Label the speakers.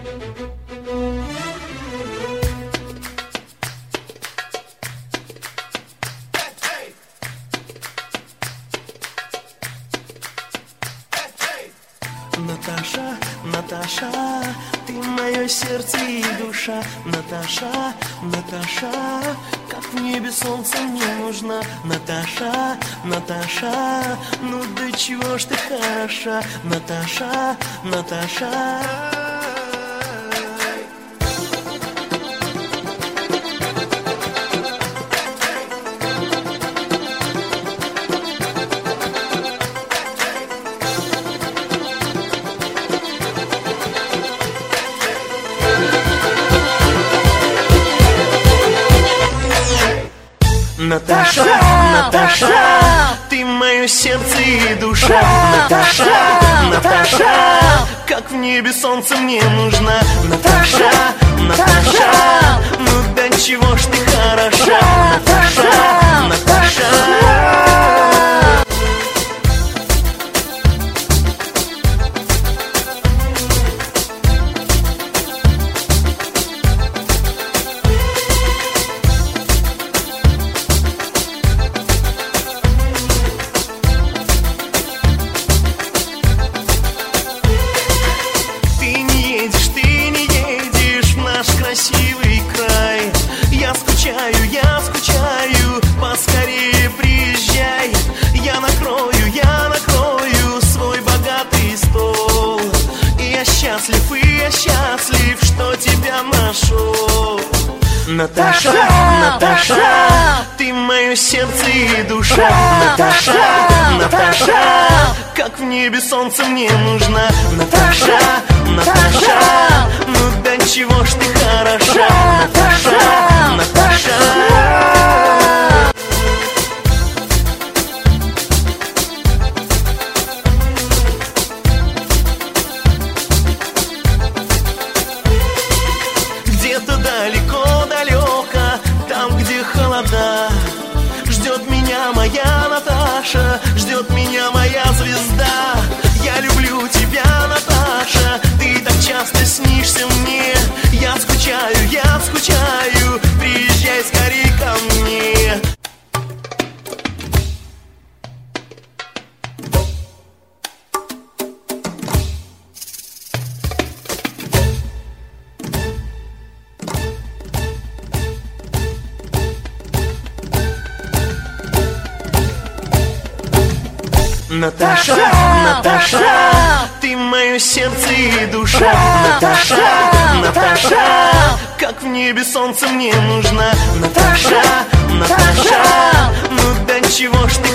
Speaker 1: Наташа, Наташа, ты мое сердце и душа. Наташа, Наташа, как в небе солнце мне нужна. Наташа, Наташа, ну до чего ж ты хороша. Наташа, Наташа. Наташа, Наташа, ты мое сердце и душа. Наташа, Наташа, как в небе солнце мне нужна. Наташа, Наташа, ну до чего ж ты хороша. Наташа, Наташа. Красивый край, я скучаю, поскорее приезжай. Я накрою свой богатый стол. И я счастлив, что тебя нашел. Наташа, Наташа, ты мое сердце и душа. Наташа, Наташа, как в небе солнце мне нужна. Наташа, Наташа, ну до чего ж ты хороша. Наташа, Наташа. Где-то далеко-далеко, там, где холода, ждет меня моя Наташа, ждет меня моя звезда. Я люблю тебя, Наташа, ты так часто снишься мне. Я скучаю, приезжай скорей ко мне. Наташа, Наташа, ты мое сердце и душа. Наташа, Наташа, как в небе солнце мне нужна. Наташа, Наташа, ну до чего ж ты